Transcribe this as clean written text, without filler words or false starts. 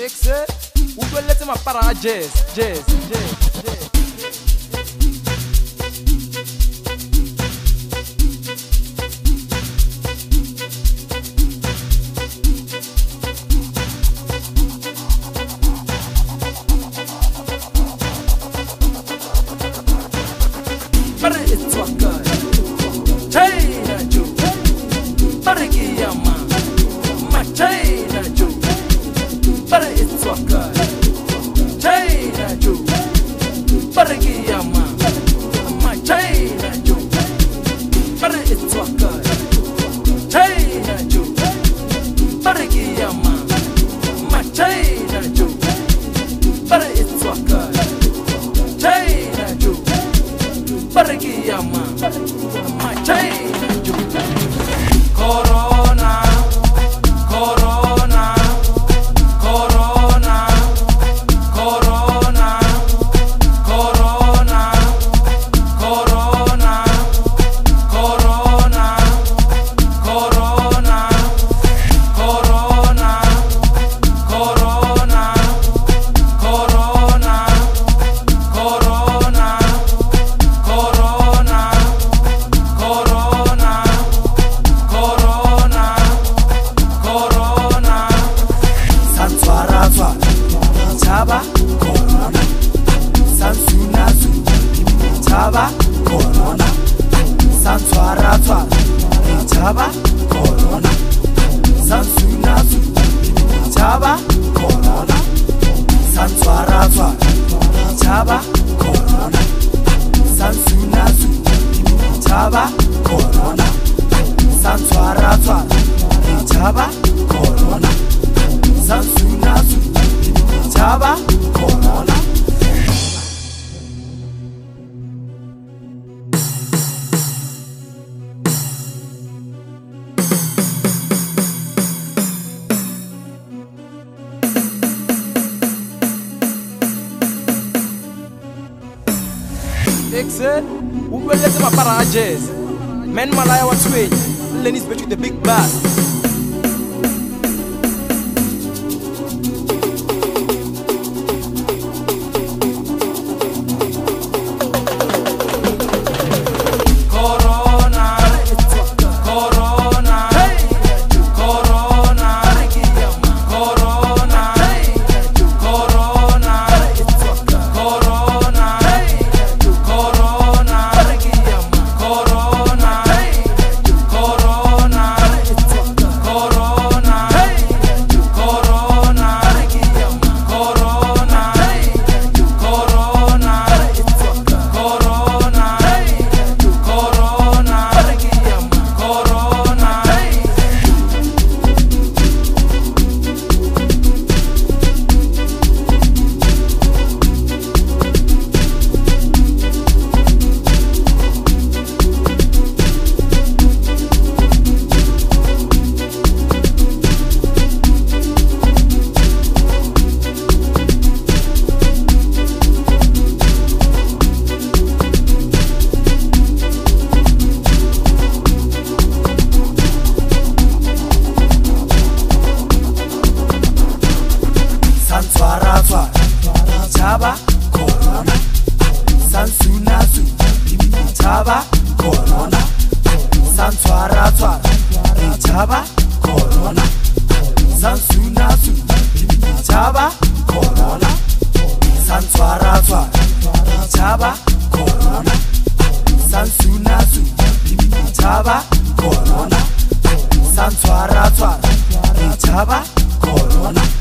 Exe, ou peut laisser ma part à jazz. Pare it's waka, China Joe, pare kiyama, ma China Joe, pare it's waka, China Joe, pare kiyama, ma China Joe, pare it's waka, China Joe, pare kiyama, ma China Joe, pare it's waka, China Joe. Parigiyama, my China Joe. Corona, Corona, Corona, Corona, Corona, Corona, Corona, Corona, Corona, Corona, Corona, Corona. Chaba Corona, Sansunazu, Chaba Corona, Sansuaratwa, Chaba Corona, Sansunazu, Chaba Corona, Sansuaratwa, Chaba Corona, Sansunazu, Chaba Corona, Sansuaratwa, Chaba Corona, Sansunazu. Chaba Corona. Exe, ou peut laisser ma part à jazz. Men malaya wa sway, Lenny's between the big bass. Chaba Corona, Sansunazu, Chaba Corona, Sansuaratwa, Chaba Corona, Sansunazu, Chaba Corona, Sansuaratwa, Chaba Corona, Sansunazu, Chaba Corona, Sansuaratwa, Chaba Corona.